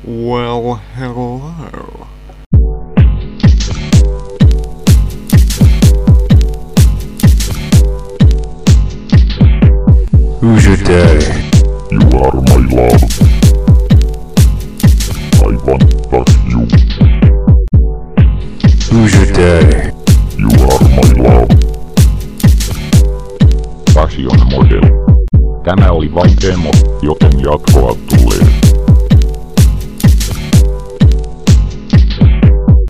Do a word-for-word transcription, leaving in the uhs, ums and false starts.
Well, hello. Who's your daddy? You are my love. I want to touch you. Who's your daddy? You are my love. Passion Model. Tämä oli vain demo, joten jatkoa tulee.